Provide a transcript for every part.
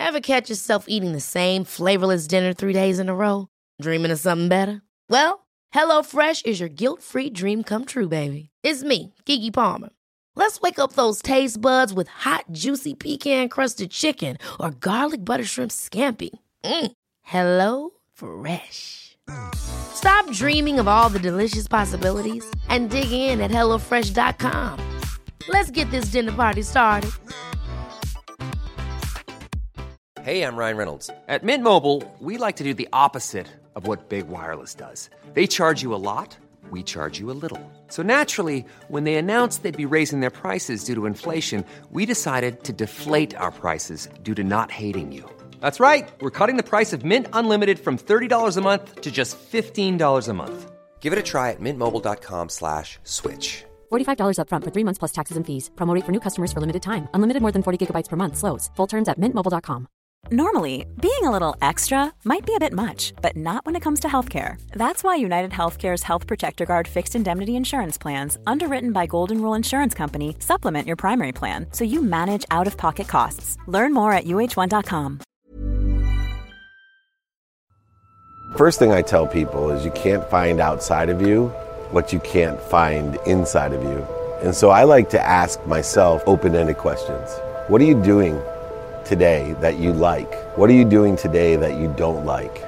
Ever catch yourself eating the same flavorless dinner 3 days in a row? Dreaming of something better? Well, HelloFresh is your guilt-free dream come true, baby. It's me, Keke Palmer. Let's wake up those taste buds with hot, juicy pecan-crusted chicken or garlic butter shrimp scampi. Hello Fresh. Stop dreaming of all the delicious possibilities and dig in at HelloFresh.com. Let's get this dinner party started. Hey, I'm Ryan Reynolds. At Mint Mobile, we like to do the opposite of what Big Wireless does. They charge you a lot, we charge you a little. So naturally, when they announced they'd be raising their prices due to inflation, we decided to deflate our prices due to not hating you. That's right. We're cutting the price of Mint Unlimited from $30 a month to just $15 a month. Give it a try at mintmobile.com/switch. $45 up front for 3 months plus taxes and fees. Promo rate for new customers for limited time. Unlimited more than 40 gigabytes per month slows. Full terms at mintmobile.com. Normally, being a little extra might be a bit much, but not when it comes to healthcare. That's why United Healthcare's Health Protector Guard fixed indemnity insurance plans, underwritten by Golden Rule Insurance Company, supplement your primary plan so you manage out-of-pocket costs. Learn more at uh1.com. First thing I tell people is you can't find outside of you what you can't find inside of you. And so I like to ask myself open-ended questions. What are you doing today that you like? What are you doing today that you don't like?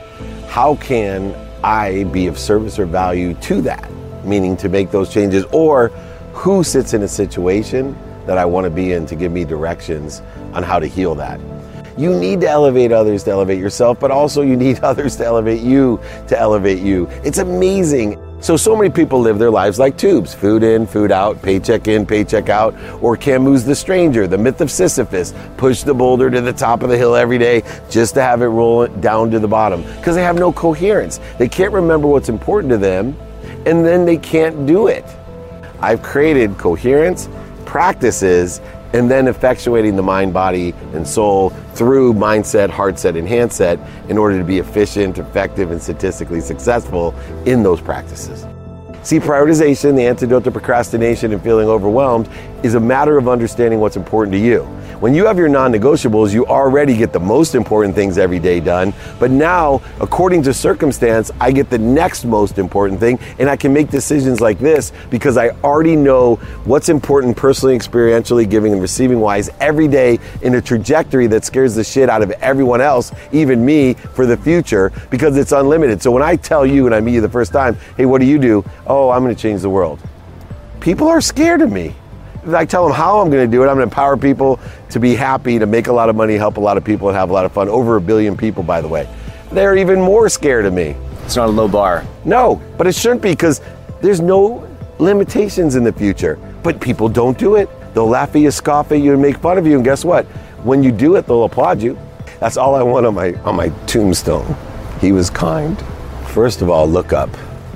How can I be of service or value to that? Meaning to make those changes, or who sits in a situation that I want to be in to give me directions on how to heal that. You need to elevate others to elevate yourself, but also you need others to elevate you to elevate you. It's amazing. So many people live their lives like tubes. Food in, food out, paycheck in, paycheck out. Or Camus' The Stranger, the myth of Sisyphus. Push the boulder to the top of the hill every day just to have it roll down to the bottom. Because they have no coherence. They can't remember what's important to them, and then they can't do it. I've created coherence, practices, and then effectuating the mind, body, and soul through mindset, heart set, and handset in order to be efficient, effective, and statistically successful in those practices. See, prioritization, the antidote to procrastination and feeling overwhelmed, is a matter of understanding what's important to you. When you have your non-negotiables, you already get the most important things every day done. But now, according to circumstance, I get the next most important thing, and I can make decisions like this because I already know what's important personally, experientially, giving and receiving wise every day in a trajectory that scares the shit out of everyone else, even me, for the future, because it's unlimited. So when I tell you and I meet you the first time, hey, what do you do? Oh, I'm going to change the world. People are scared of me. I tell them how I'm going to do it. I'm going to empower people to be happy, to make a lot of money, help a lot of people, and have a lot of fun. Over 1 billion people, by the way. They're even more scared of me. It's not a low bar. No, but it shouldn't be, because there's no limitations in the future. But people don't do it. They'll laugh at you, scoff at you, and make fun of you. And guess what? When you do it, they'll applaud you. That's all I want on my tombstone. He was kind. First of all, look up.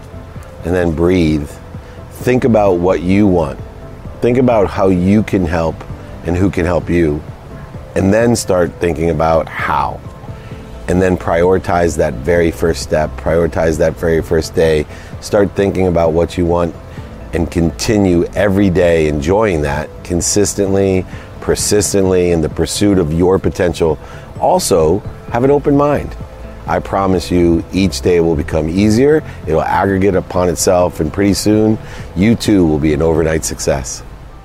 And then breathe. Think about what you want. Think about how you can help and who can help you. And then start thinking about how. And then prioritize that very first step. Prioritize that very first day. Start thinking about what you want and continue every day enjoying that consistently, persistently, in the pursuit of your potential. Also, have an open mind. I promise you, each day will become easier. It will aggregate upon itself, and pretty soon, you too will be an overnight success.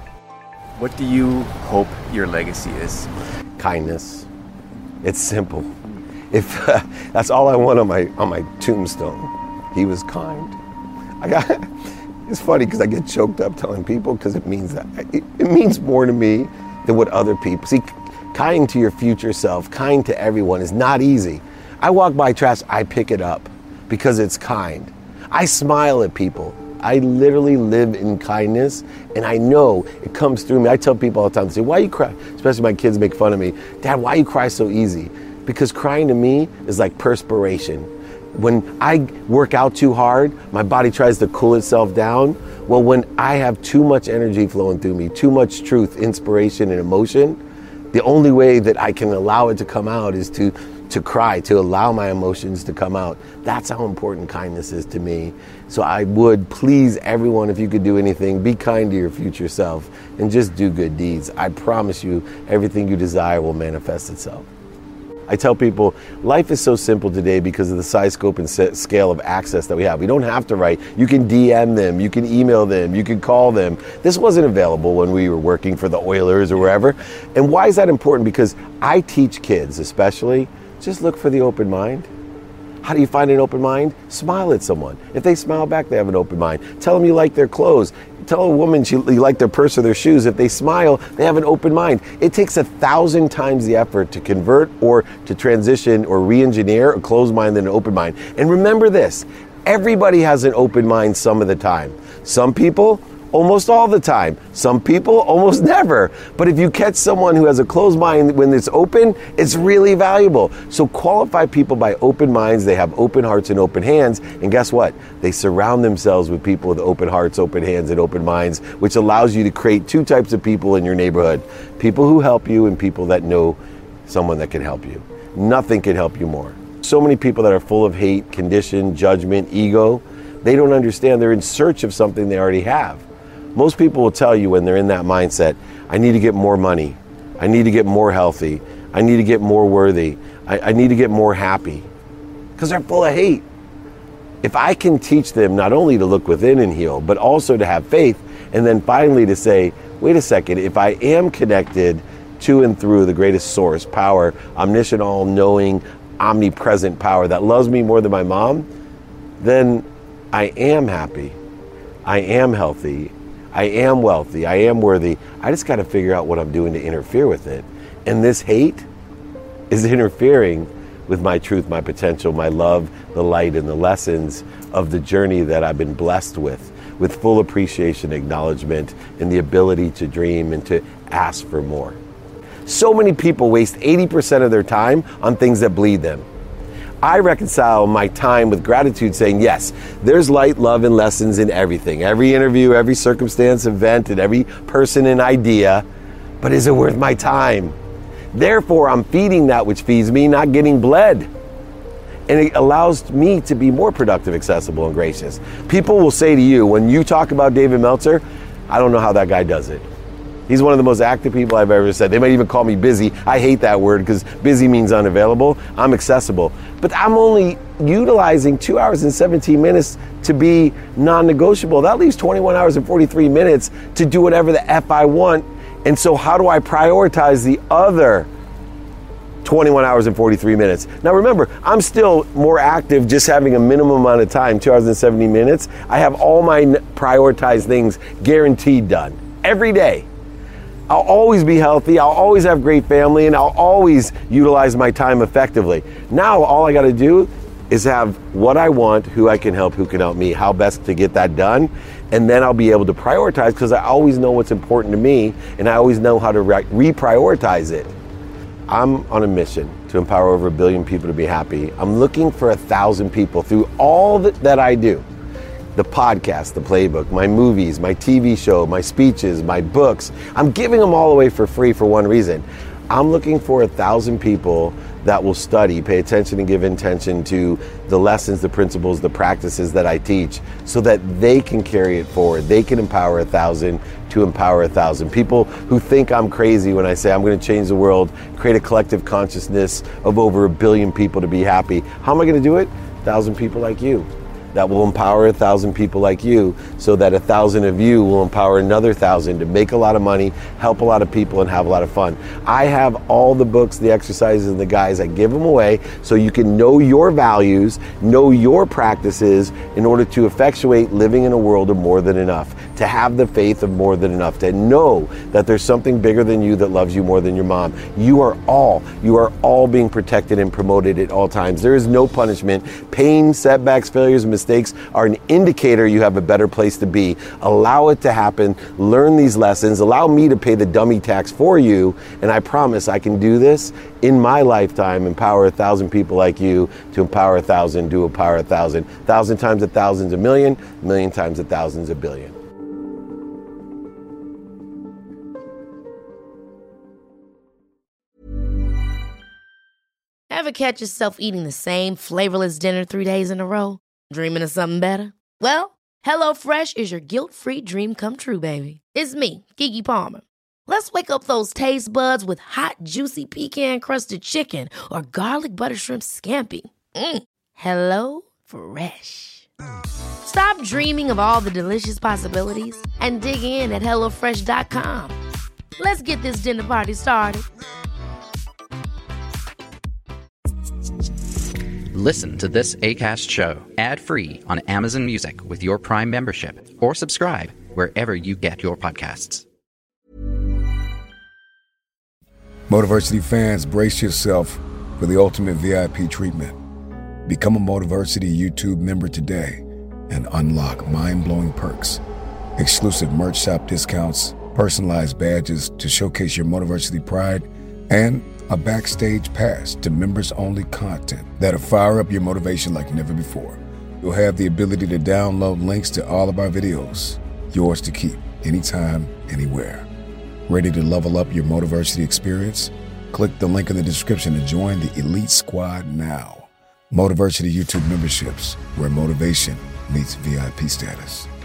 What do you hope your legacy is? Kindness. It's simple. If that's all I want on my tombstone. He was kind. It's funny because I get choked up telling people, because it means that it means more to me than what other people see. Kind to your future self, kind to everyone is not easy. I walk by trash, I pick it up because it's kind. I smile at people. I literally live in kindness, and I know it comes through me. I tell people all the time, they say, why you cry? Especially my kids make fun of me. Dad, why you cry so easy? Because crying to me is like perspiration. When I work out too hard, my body tries to cool itself down. Well, when I have too much energy flowing through me, too much truth, inspiration, and emotion, the only way that I can allow it to come out is to to cry, to allow my emotions to come out. That's how important kindness is to me. So I would please everyone, if you could do anything, be kind to your future self and just do good deeds. I promise you, everything you desire will manifest itself. I tell people, life is so simple today because of the size, scope, and scale of access that we have. We don't have to write. You can DM them, you can email them, you can call them. This wasn't available when we were working for the Oilers or wherever. And why is that important? Because I teach kids, especially, just look for the open mind. How do you find an open mind? Smile at someone. If they smile back, they have an open mind. Tell them you like their clothes. Tell a woman you like their purse or their shoes. If they smile, they have an open mind. It takes 1,000 times the effort to convert or to transition or re-engineer a closed mind than an open mind. And remember this, everybody has an open mind some of the time. Some people, almost all the time. Some people, almost never. But if you catch someone who has a closed mind when it's open, it's really valuable. So qualify people by open minds. They have open hearts and open hands. And guess what? They surround themselves with people with open hearts, open hands, and open minds, which allows you to create two types of people in your neighborhood. People who help you and people that know someone that can help you. Nothing can help you more. So many people that are full of hate, condition, judgment, ego, they don't understand. They're in search of something they already have. Most people will tell you when they're in that mindset, I need to get more money. I need to get more healthy. I need to get more worthy. I need to get more happy. Because they're full of hate. If I can teach them not only to look within and heal, but also to have faith, and then finally to say, wait a second, if I am connected to and through the greatest source, power, omniscient, all-knowing, omnipresent power that loves me more than my mom, then I am happy. I am healthy. I am wealthy, I am worthy. I just got to figure out what I'm doing to interfere with it. And this hate is interfering with my truth, my potential, my love, the light, and the lessons of the journey that I've been blessed with full appreciation, acknowledgement, and the ability to dream and to ask for more. So many people waste 80% of their time on things that bleed them. I reconcile my time with gratitude, saying, yes, there's light, love, and lessons in everything. Every interview, every circumstance, event, and every person and idea. But is it worth my time? Therefore, I'm feeding that which feeds me, not getting bled. And it allows me to be more productive, accessible, and gracious. People will say to you, when you talk about David Meltzer, I don't know how that guy does it. He's one of the most active people I've ever said. They might even call me busy. I hate that word because busy means unavailable. I'm accessible. But I'm only utilizing 2 hours and 17 minutes to be non-negotiable. That leaves 21 hours and 43 minutes to do whatever the F I want. And so how do I prioritize the other 21 hours and 43 minutes? Now remember, I'm still more active just having a minimum amount of time, 2 hours and 70 minutes. I have all my prioritized things guaranteed done every day. I'll always be healthy, I'll always have great family, and I'll always utilize my time effectively. Now all I gotta do is have what I want, who I can help, who can help me, how best to get that done, and then I'll be able to prioritize because I always know what's important to me and I always know how to reprioritize it. I'm on a mission to empower over 1 billion people to be happy. I'm looking for 1,000 people through all that I do. The podcast, the playbook, my movies, my TV show, my speeches, my books. I'm giving them all away for free for one reason. I'm looking for 1,000 people that will study, pay attention, and give intention to the lessons, the principles, the practices that I teach so that they can carry it forward. They can empower 1,000 to empower 1,000. People who think I'm crazy when I say I'm going to change the world, create a collective consciousness of over 1 billion people to be happy. How am I going to do it? 1,000 people like you. That will empower 1,000 people like you so that 1,000 of you will empower another 1,000 to make a lot of money, help a lot of people, and have a lot of fun. I have all the books, the exercises, and the guides. I give them away so you can know your values, know your practices in order to effectuate living in a world of more than enough, to have the faith of more than enough, to know that there's something bigger than you that loves you more than your mom. You are all being protected and promoted at all times. There is no punishment. Pain, setbacks, failures, mistakes are an indicator you have a better place to be. Allow it to happen. Learn these lessons. Allow me to pay the dummy tax for you. And I promise I can do this in my lifetime, empower 1,000 people like you to empower 1,000 to empower 1,000. 1,000 times 1,000's a million, million times 1,000's a billion. Ever catch yourself eating the same flavorless dinner 3 days in a row? Dreaming of something better? Well, HelloFresh is your guilt-free dream come true, baby. It's me, Keke Palmer. Let's wake up those taste buds with hot, juicy pecan-crusted chicken or garlic butter shrimp scampi. Hello Fresh. Stop dreaming of all the delicious possibilities and dig in at HelloFresh.com. Let's get this dinner party started. Listen to this Acast show ad-free on Amazon Music with your Prime membership, or subscribe wherever you get your podcasts. Motiversity fans, brace yourself for the ultimate VIP treatment. Become a Motiversity YouTube member today and unlock mind-blowing perks, exclusive merch shop discounts, personalized badges to showcase your Motiversity pride, and a backstage pass to members-only content that'll fire up your motivation like never before. You'll have the ability to download links to all of our videos, yours to keep, anytime, anywhere. Ready to level up your Motiversity experience? Click the link in the description to join the Elite Squad now. Motiversity YouTube memberships, where motivation meets VIP status.